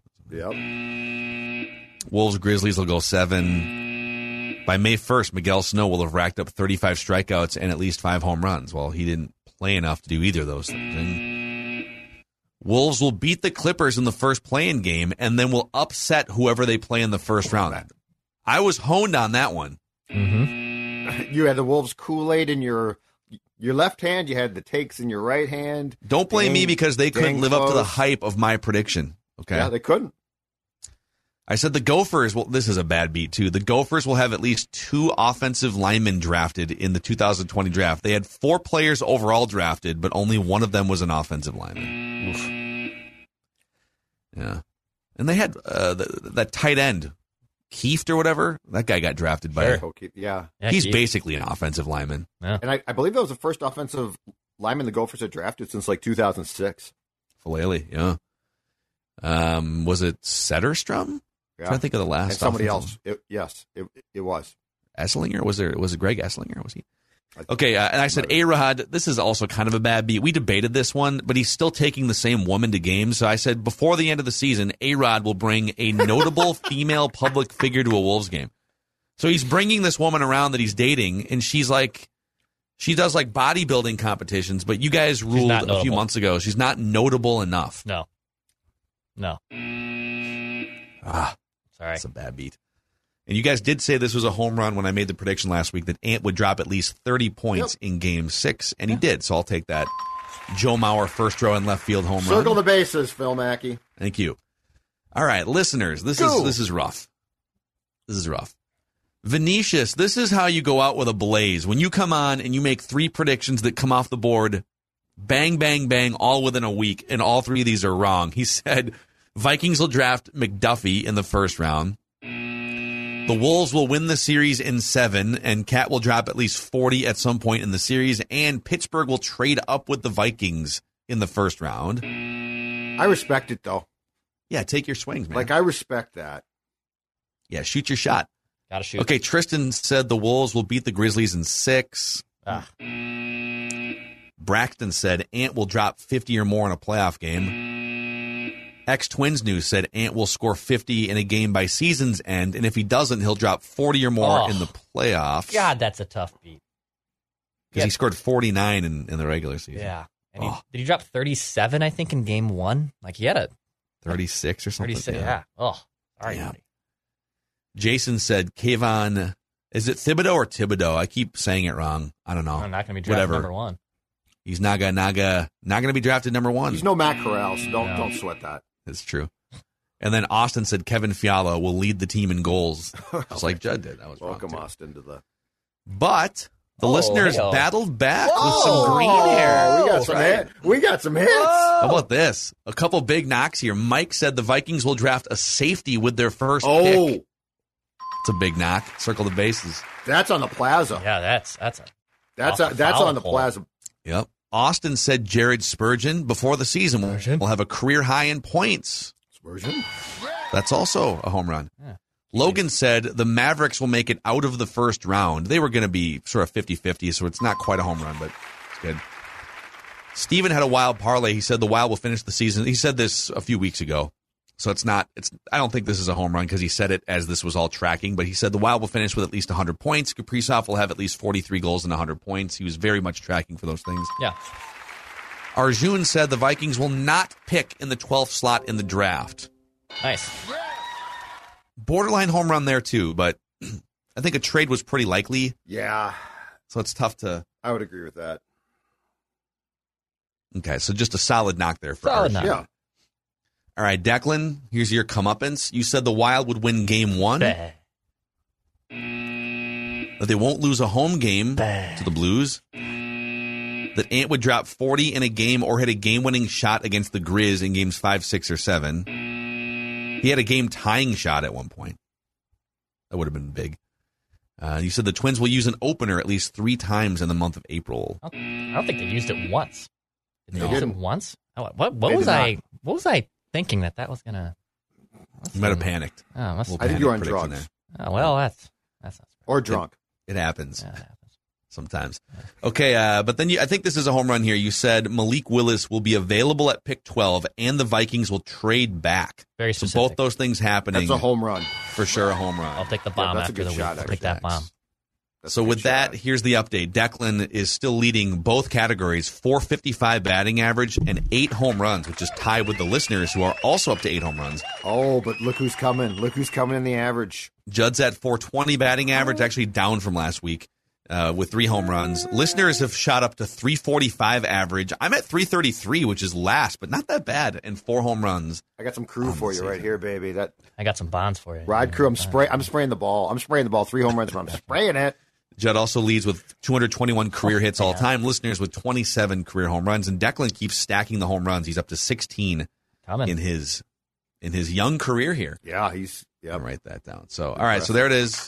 Yep. Wolves Grizzlies will go seven. By May first, Miguel Sano will have racked up thirty-five strikeouts and at least five home runs. Well, he didn't play enough to do either of those things. And Wolves will beat the Clippers in the first play-in game and then will upset whoever they play in the first round. I was honed on that one. Mm-hmm. You had the Wolves Kool-Aid in your your left hand. You had the takes in your right hand. Don't blame me Dang- because they couldn't dang live up to the close. hype of my prediction. Okay. Yeah, they couldn't. I said the Gophers, well, this is a bad beat too. The Gophers will have at least two offensive linemen drafted in the two thousand twenty draft. They had four players overall drafted, but only one of them was an offensive lineman. Oof. Yeah. And they had uh, the, that tight end, Kieft or whatever. That guy got drafted by. Sure. Okay, yeah. Yeah, He's Keith. basically an offensive lineman. And I, I believe that was the first offensive lineman the Gophers had drafted since like two thousand six. Falele, yeah. Um, was it Setterstrom? Yeah. I'm trying to think of the last. And somebody offensive- else. It, yes, it, it was. Esslinger? Was there? Was it Greg Esslinger? Was he? I- Okay, uh, and I said A-Rod, this is also kind of a bad beat. We debated this one, but he's still taking the same woman to games. So I said before the end of the season, A-Rod will bring a notable female public figure to a Wolves game. So he's bringing this woman around that he's dating, and she's like, she does like bodybuilding competitions, but you guys ruled not a few notable. months ago she's not notable enough. No. No. Ah, Sorry. that's a bad beat. And you guys did say this was a home run when I made the prediction last week that Ant would drop at least thirty points in game six, and he did. So I'll take that. Joe Mauer, first row and left field home Circle run. the bases, Phil Mackey. Thank you. All right, listeners, this Go. is this is rough. This is rough. Venetius, this is how you go out with a blaze. When you come on and you make three predictions that come off the board, bang, bang, bang, all within a week, and all three of these are wrong. He said Vikings will draft McDuffie in the first round. The Wolves will win the series in seven, and Cat will drop at least forty at some point in the series, and Pittsburgh will trade up with the Vikings in the first round. I respect it, though. Yeah, take your swings, man. Like, I respect that. yeah, shoot your shot. Gotta shoot. Okay, Tristan said the Wolves will beat the Grizzlies in six. Ah. Braxton said Ant will drop fifty or more in a playoff game. X-Twins News said Ant will score fifty in a game by season's end, and if he doesn't, he'll drop forty or more Oh. in the playoffs. God, that's a tough beat. Because he scored forty-nine in, in the regular season. Yeah. And he, Oh. did he drop thirty-seven, I think, in game one? Like, he had a thirty-six or something. thirty-six. Yeah. Oh, sorry. Yeah. buddy. Jason said Kayvon, is it Thibodeau or Thibodeau? I keep saying it wrong. I don't know. I'm not going to be drafted Whatever. number one. He's Naga Naga, not going to be drafted number one. He's no Matt Corral, so don't, No. don't sweat that. That's true. And then Austin said Kevin Fiala will lead the team in goals, just like Judd did. That was wrong, Welcome, too. Austin, to the... But the Oh, listeners hey-o. battled back Whoa! with some green Oh, hair. we got some Right. hit. We got some hits. How about this? A couple big knocks here. Mike said the Vikings will draft a safety with their first Oh, pick. It's a big knock. Circle the bases. that's on the plaza. Yeah, that's that's a That's off a, the that's foul on the pole. plaza. Yep. Austin said Jared Spurgeon before the season will, Spurgeon? will have a career high in points. Spurgeon? That's also a home run. Yeah. Logan said the Mavericks will make it out of the first round. They were going to be sort of fifty-fifty, so it's not quite a home run, but it's good. Steven had a wild parlay. He said the Wild will finish the season. He said this a few weeks ago, so it's not. It's. I don't think this is a home run because he said it as this was all tracking, but he said the Wild will finish with at least one hundred points. Kaprizov will have at least forty-three goals and one hundred points. He was very much tracking for those things. yeah. Arjun said the Vikings will not pick in the twelfth slot in the draft. Nice. Borderline home run there too, but I think a trade was pretty likely, Yeah, so it's tough to. I would agree with that. Okay, so just a solid knock there for Solid Arjun. knock. Yeah. All right, Declan, here's your comeuppance. You said the Wild would win game one. Bah. That they won't lose a home game bah. to the Blues. That Ant would drop forty in a game or hit a game-winning shot against the Grizz in games five, six, or seven. He had a game-tying shot at one point. That would have been big. Uh, you said the Twins will use an opener at least three times in the month of April. I don't think they used it once. Did they No. use it didn't. once? What, what, what They was did I? not. What was I thinking that that was gonna? You might have panicked. Oh, must Little I think you were on panic prediction drugs. there. oh well, that's that's not Or drunk. It happens. yeah, that happens. Sometimes. Okay, uh, but then you, I think this is a home run here. You said Malik Willis will be available at pick twelve, and the Vikings will trade back. Very So specific. both those things happening. That's a home run. For sure, a home run. I'll take the bomb that's a after good the shot, week. I'll actually. take that bomb. That's So a good with that, shot. here's the update. Declan is still leading both categories, four fifty-five batting average and eight home runs, which is tied with the listeners who are also up to eight home runs. Oh, but look who's coming. Look who's coming in the average. Judd's at four twenty batting average, actually down from last week uh, with three home runs. Listeners have shot up to three forty-five average. I'm at three thirty-three, which is last, but not that bad, and four home runs. I got some crew On for the you right season. here, baby. That I got some bonds for you. Rod crew. I'm spray. I'm spraying the ball. I'm spraying the ball. Three home runs, but I'm spraying it. Judd also leads with two hundred twenty-one career hits all time. Listeners with twenty-seven career home runs, and Declan keeps stacking the home runs. He's up to sixteen Coming. in his in his young career here. Yeah, he's. I'll Yep. write that down. So, all right, so there it is.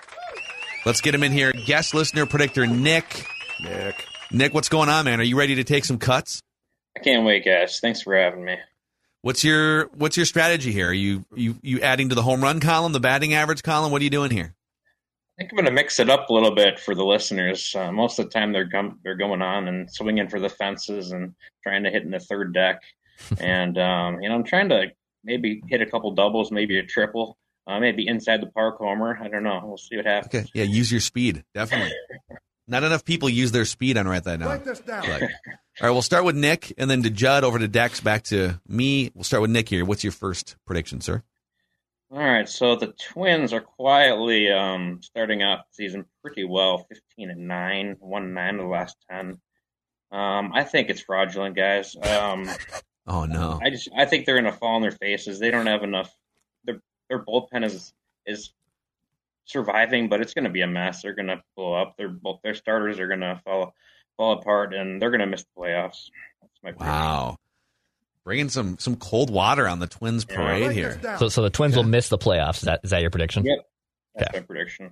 Let's get him in here. Guest listener predictor Nick. Nick. Nick, what's going on, man? Are you ready to take some cuts? I can't wait, guys. Thanks for having me. What's your what's your strategy here? Are you you you adding to the home run column, the batting average column? What are you doing here? I think I'm going to mix it up a little bit for the listeners. Uh, most of the time, they're gum- they're going on and swinging for the fences and trying to hit in the third deck. and um, you know, I'm trying to maybe hit a couple doubles, maybe a triple, uh, maybe inside the park homer. I don't know. We'll see what happens. Okay, yeah, use your speed, definitely. Not enough people use their speed on Write That Down. Write this down. Like, all right, we'll start with Nick, and then to Judd, over to Dex, back to me. We'll start with Nick here. What's your first prediction, sir? All right, so the Twins are quietly um, starting off the season pretty well, fifteen and nine, won nine of the last ten. Um, I think it's fraudulent, guys. Um, Oh no, I just I think they're going to fall on their faces. They don't have enough. Their their bullpen is is surviving, but it's going to be a mess. They're going to blow up. Their both their starters are going to fall fall apart, and they're going to miss the playoffs. That's my prediction. wow, bringing some some cold water on the Twins Yeah. parade Write here. this down. So, so the Twins will miss the playoffs. Is that is that your prediction? Yep, that's Okay. my prediction.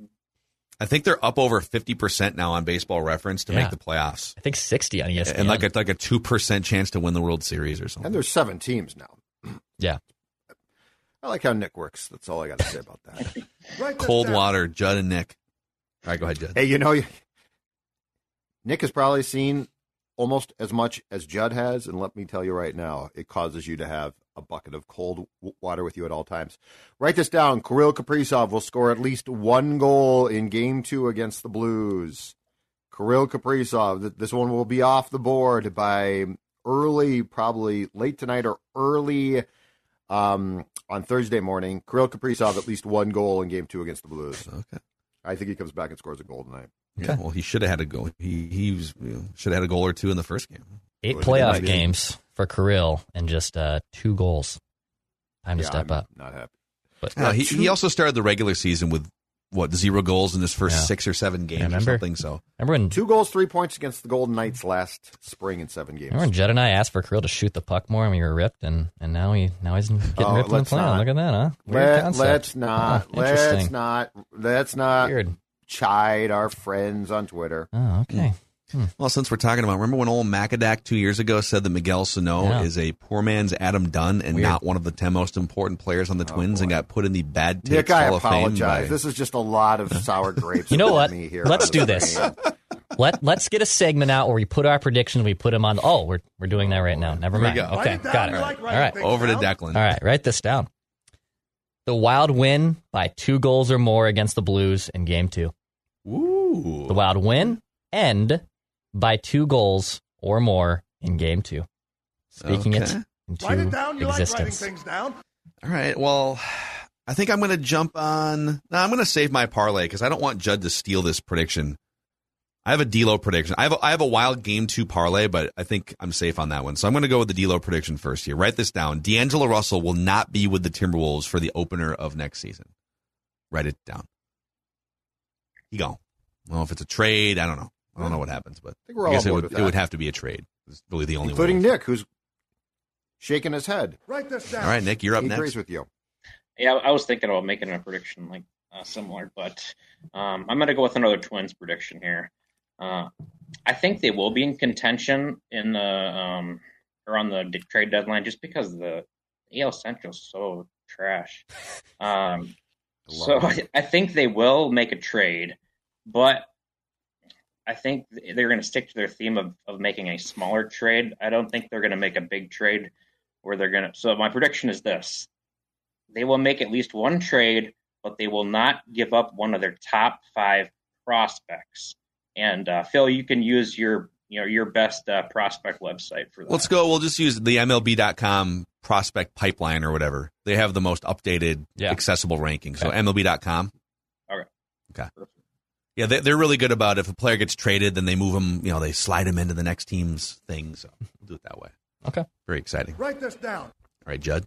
I think they're up over fifty percent now on Baseball Reference to Yeah. make the playoffs, I think sixty on E S P N. and like a like a two percent chance to win the World Series or something. And there's seven teams now. Yeah. I like how Nick works. That's all I got to say about that. Write this Cold down. water, Judd and Nick. All right, go ahead, Judd. Hey, you know, Nick has probably seen almost as much as Judd has, and let me tell you right now, it causes you to have a bucket of cold w- water with you at all times. Write this down. Kirill Kaprizov will score at least one goal in Game Two against the Blues. Kirill Kaprizov. th- This one will be off the board by early, probably late tonight or early um, on Thursday morning. Kirill Kaprizov at least one goal in Game Two against the Blues. Okay. I think he comes back and scores a goal tonight. Yeah, well, he should have had a goal. He he was, you know, should have had a goal or two in the first game. Eight Good playoff idea. games for Kirill and just uh, two goals. Time to Yeah, step I'm up. Not happy. But No, he he also started the regular season with what zero goals in his first Yeah. six or seven games Yeah, or remember? something. So remember when Two goals, three points against the Golden Knights last spring in seven games. remember when Jed and I asked for Kirill to shoot the puck more and we were ripped, and, and now he now he's getting Oh, ripped in the let's plan. not. Look at that, huh? Weird Let, concept. let's not. Oh, let's interesting. not. Let's not Weird. chide our friends on Twitter. Oh, okay. well, since we're talking about, remember when old Macadac two years ago said that Miguel Sano Yeah. is a poor man's Adam Dunn and Weird. not one of the ten most important players on the Twins and got put in the bad takes Nick, I Hall of Fame apologize. by- This is just a lot of sour grapes. You know with what? Me here Let's on do the this. screen. Let Let's get a segment out where we put our predictions. We put them on. Oh, we're we're doing that right now. Never Here we mind. go. Okay, Write it down. got it. You All like right. writing All right. things over to down? Declan. All right, write this down. The Wild win by two goals or more against the Blues in Game Two. Ooh. The Wild win and by two goals or more in Game Two. Speaking it Okay. into Write it down. You like writing existence. things down. All right. Well, I think I'm going to jump on. No, I'm going to save my parlay because I don't want Judd to steal this prediction. I have a D-Lo prediction. I have a, I have a wild game two parlay, but I think I'm safe on that one. So I'm going to go with the D-Lo prediction first here. Write this down. D'Angelo Russell will not be with the Timberwolves for the opener of next season. Write it down. You go. I don't know if it's a trade. I don't know. I don't know what happens, but I, think we're I guess all it on board would with it would that. have to be a trade. It's really the only Including way. Nick, who's shaking his head. Write this down. All right, Nick, you're up He next. agrees with you. Yeah, I was thinking about making a prediction like uh, similar, but um, I'm going to go with another Twins prediction here. Uh, I think they will be in contention in the um, or on the de- trade deadline just because the A L Central is so trash. Um, so I, I think they will make a trade, but I think they're going to stick to their theme of, of making a smaller trade. I don't think they're going to make a big trade where they're going to. So my prediction is this. They will make at least one trade, but they will not give up one of their top five prospects. And uh, Phil, you can use your you know your best uh, prospect website for that. Let's go. We'll just use the M L B dot com prospect pipeline or whatever. They have the most updated, Yeah. accessible ranking. So Okay. M L B dot com. Okay. Okay. Yeah, they, they're really good about if a player gets traded, then they move him. You know, they slide him into the next team's thing. So we'll do it that way. Okay. Very exciting. Write this down. All right, Judd.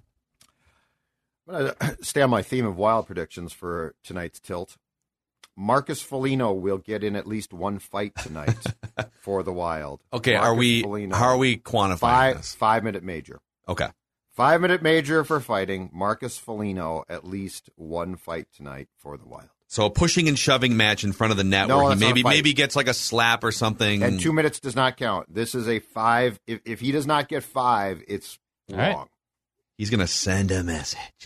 I'm going to stay on my theme of wild predictions for tonight's tilt. Marcus Foligno will get in at least one fight tonight for the Wild. Okay, Marcus are we? Foligno. How are we quantifying Five, this? five minute major. Okay. Five minute major for fighting. Marcus Foligno, at least one fight tonight for the Wild. So a pushing and shoving match in front of the net No, where he that's not a maybe fight. maybe gets like a slap or something. And two minutes does not count. This is a five. If, if he does not get five, it's All wrong. right. He's gonna send a message.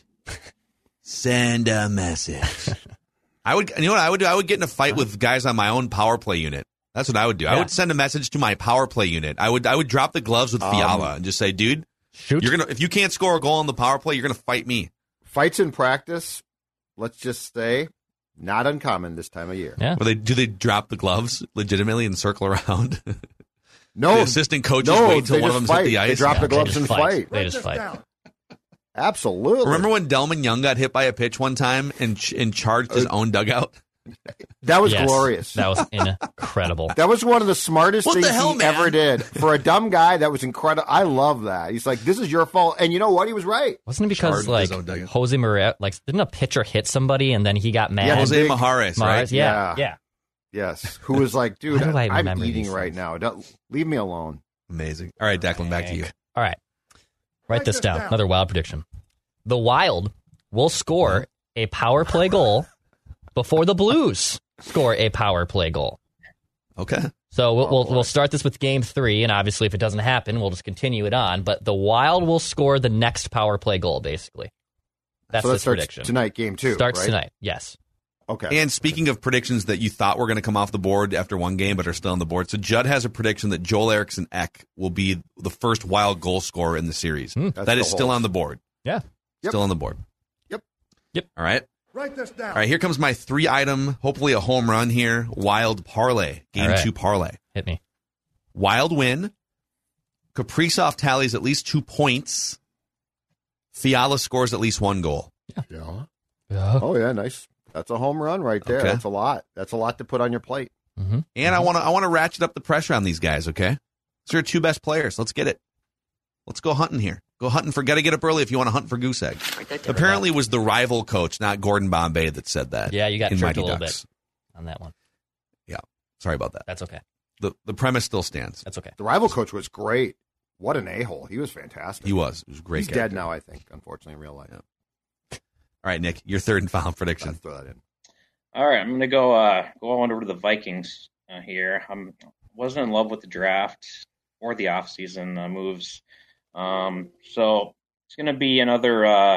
Send a message. I would. You know what I would do? I would get in a fight with guys on my own power play unit. That's what I would do. I Yeah. would send a message to my power play unit. I would. I would drop the gloves with Um, Fiala and just say, "Dude, Shoot. you're gonna if you can't score a goal on the power play, you're gonna fight me." Fights in practice, let's just say, not uncommon this time of year. Yeah. Or they do they drop the gloves legitimately and circle around? No, The assistant coaches no, wait till they one of just them's hit fight. the ice. They drop Yeah, the they gloves just and fight. fight. They Write just this fight. down. Absolutely. Remember when Delman Young got hit by a pitch one time and ch- and charged his own dugout? that was Yes. glorious. That was incredible. That was one of the smartest What the things hell, he man? ever did. For a dumb guy, that was incredible. I love that. He's like, this is your fault. And you know what? He was right. Wasn't it Charged because like his own dugout. Jose Maria, like didn't a pitcher hit somebody and then he got mad? Yeah, Jose big- Mahares, right? Mars? Yeah, Yeah. yeah. Yes. Who was like, dude, Why do I I'm remember eating these right things? now. Don't, leave me alone. Amazing. All right, Declan, back to you. All right. Write Write this this down. down. Another wild prediction. The Wild will score a power play goal before the Blues score a power play goal. Okay. So we'll, Oh, we'll, boy. we'll start this with game three, and obviously if it doesn't happen, we'll just continue it on. But the Wild will score the next power play goal, basically. That's so that this starts prediction. tonight, game two. Starts right? tonight, yes. Okay. And speaking of predictions that you thought were going to come off the board after one game but are still on the board, so Judd has a prediction that Joel Eriksson Ek will be the first Wild goal scorer in the series. Hmm. That that is still still holds. on the board. Yeah. Yep. Still on the board. Yep. Yep. All right. Write this down. All right, here comes my three item, hopefully a home run here, Wild parlay, game All right. two parlay. Hit me. Wild win. Kaprizov tallies at least two points. Fiala scores at least one goal. Yeah. Yeah. Oh, yeah. Nice. That's a home run right there. Okay. That's a lot. That's a lot to put on your plate. Mm-hmm. And I want to I want to ratchet up the pressure on these guys, okay? These are two best players. Let's get it. Let's go hunting here. Go hunting for got to get up early if you want to hunt for goose egg. Apparently it was the rival coach, not Gordon Bombay, that said that. Yeah, you got in tricked Mighty a little Ducks. bit on that one. Yeah. Sorry about that. That's okay. The the premise still stands. That's okay. The rival coach was great. What an a-hole. He was fantastic. He was. He was a great He's guy. dead now, I think, unfortunately, in real life. Yeah. All right, Nick, your third and final prediction. Let's throw that in. All right, I'm going to go uh, go on over to the Vikings uh, here. I wasn't in love with the draft or the offseason uh, moves. Um, so it's going to be another, uh,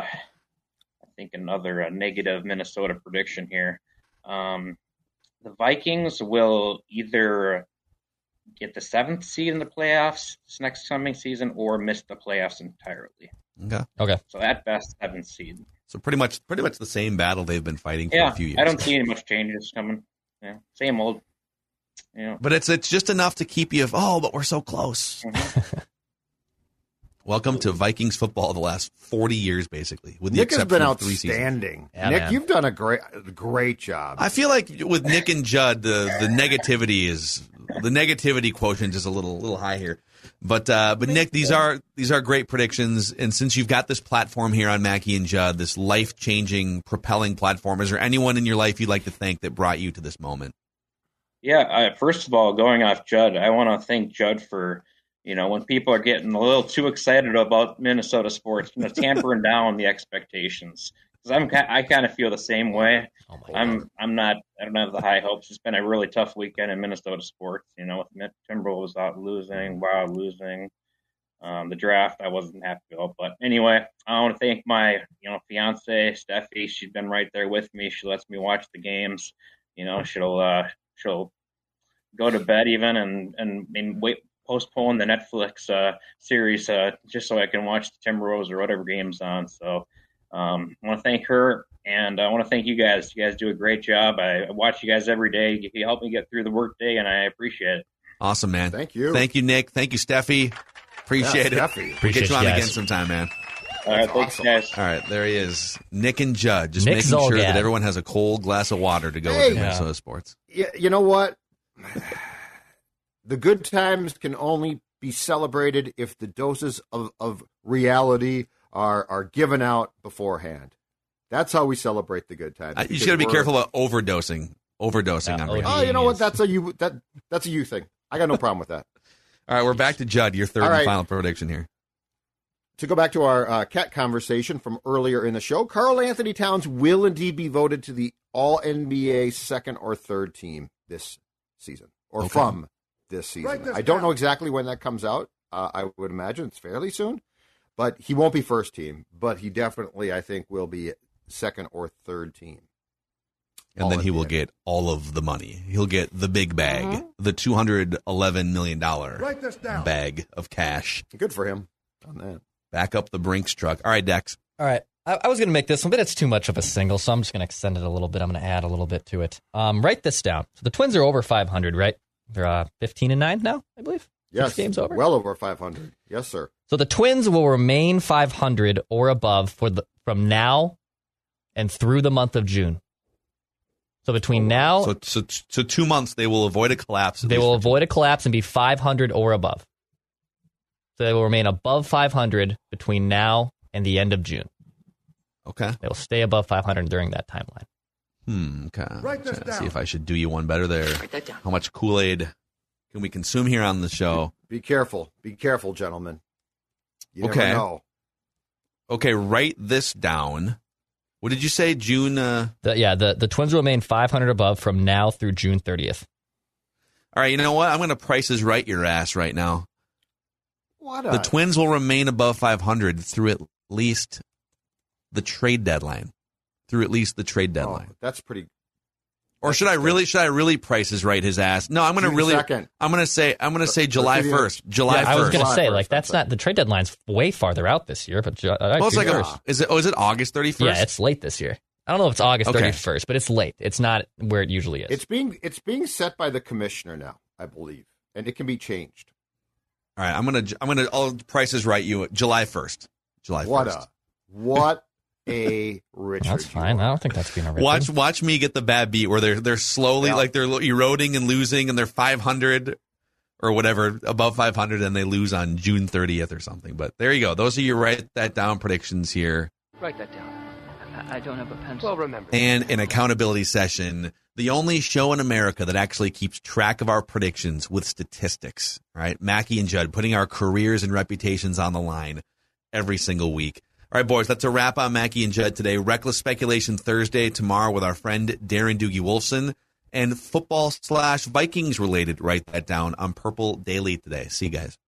I think, another uh, negative Minnesota prediction here. Um, the Vikings will either get the seventh seed in the playoffs this next coming season or miss the playoffs entirely. Okay. Okay. So at best, seventh seed. So pretty much pretty much the same battle they've been fighting for Yeah, a few years. I don't see any much changes coming. Yeah, same old. You know. But it's it's just enough to keep you oh, but we're so close. Mhm. Welcome to Vikings football the last forty years, basically, with the Nick has exception been of three seasons. outstanding. Yeah, Nick, man. you've done a great, great job. I feel like with Nick and Judd, the, the negativity is the negativity quotient is a little little high here. But uh, but Nick, these are these are great predictions, and since you've got this platform here on Mackey and Judd, this life changing, propelling platform, is there anyone in your life you'd like to thank that brought you to this moment? Yeah, uh, first of all, going off Judd, I want to thank Judd for, you know, when people are getting a little too excited about Minnesota sports, you know, tampering down the expectations. Because I'm, I kind of feel the same way. Oh my I'm, God. I'm not, I don't have the high hopes. It's been a really tough weekend in Minnesota sports. You know, with Timberwolves out losing, Wild losing, um, the draft I wasn't happy about. But anyway, I want to thank my, you know, fiance Steffi. She's been right there with me. She lets me watch the games. You know, she'll, uh, she'll go to bed even and and, and wait. postpone the Netflix uh, series uh, just so I can watch the Timberwolves or whatever game's on. So um, I want to thank her, and I want to thank you guys. You guys do a great job. I, I watch you guys every day. You help me get through the workday, and I appreciate it. Awesome, man. Thank you. Thank you, Nick. Thank you, Steffi. Appreciate Yeah, it. Steffi. We'll Appreciate get you you on guys. again sometime, man. All right, thanks, awesome. guys. All right, there he is, Nick and Judd, just Nick making sure Zolgad. that everyone has a cold glass of water to go Hey. with Yeah. Minnesota sports. Yeah, you know what? The good times can only be celebrated if the doses of, of reality are are given out beforehand. That's how we celebrate the good times. Uh, you just because got to be we're- careful about overdosing. Overdosing Yeah, on O D. reality. Oh, you know what? Yes. That's a you that that's a you thing. I got no problem with that. All right, we're back to Judd. Your third All and right. final prediction here. To go back to our uh, cat conversation from earlier in the show, Karl Anthony Towns will indeed be voted to the All N B A second or third team this season, or Okay. from this season. Write this I don't down. know exactly when that comes out. Uh, I would imagine it's fairly soon, but he won't be first team. But he definitely, I think, will be second or third team. And All then N he B A. will get all of the money. He'll get the big bag, Mhm. the two hundred eleven million dollars Write this down. bag of cash. Good for him on that. Back up the Brinks truck. All right, Dex. All right. I, I was going to make this one, but it's too much of a single, so I'm just going to extend it a little bit. I'm going to add a little bit to it. Um, write this down. So the Twins are over five hundred, right? They're uh, fifteen and nine now, I believe. Yes, games over? well over five hundred. Yes, sir. So the Twins will remain five hundred or above for the from now and through the month of June. So between now, So, so, so two months they will avoid a collapse. at they least will for two- avoid a collapse and be five hundred or above. So they will remain above five hundred between now and the end of June. Okay. They will stay above five hundred during that timeline. Hmm. Okay. Write this Trying to down. See if I should do you one better there. Write that down. How much Kool-Aid can we consume here on the show? Be careful. Be careful, gentlemen. You Okay. never know. Okay, write this down. What did you say? June. Uh, The, yeah, the, the Twins will remain five hundred above from now through June thirtieth. all right. You know what? I'm going to Price is Right your ass right now. What The a Twins will remain above five hundred through at least the trade deadline. Through at least the trade oh, deadline. that's pretty. Or should I really? Should I really Price is Right his ass? No, I'm going to June really. second. I'm going to say. I'm going to say Let's July give you- first. July Yeah, I was first. going to July say, first, like, that's that's not the trade deadline's way farther out this year, but Ju- uh, Well, it's June like a, first. is it? Oh, is it August thirty-first? Yeah, it's late this year. I don't know if it's August Okay. thirty-first, but it's late. It's not where it usually is. It's being it's being set by the commissioner now, I believe, and it can be changed. All right. I'm going to. I'm going to. I'll Price is Right you July first. July first. What a what a Richard. That's you fine. are. I don't think that's being a Richard. Watch, watch me get the bad beat where they're they're slowly Yeah. like they're eroding and losing, and they're five hundred or whatever above five hundred, and they lose on June thirtieth or something. But there you go. Those are your write that down predictions here, Write that down. I, I don't have a pencil. Well, remember. and an accountability session. The only show in America that actually keeps track of our predictions with statistics. Right, Mackey and Judd putting our careers and reputations on the line every single week. All right, boys, that's a wrap on Mackey and Judd today. Reckless Speculation Thursday tomorrow with our friend Darren Doogie Wolfson. And football slash Vikings related, write that down on Purple Daily today. See you guys.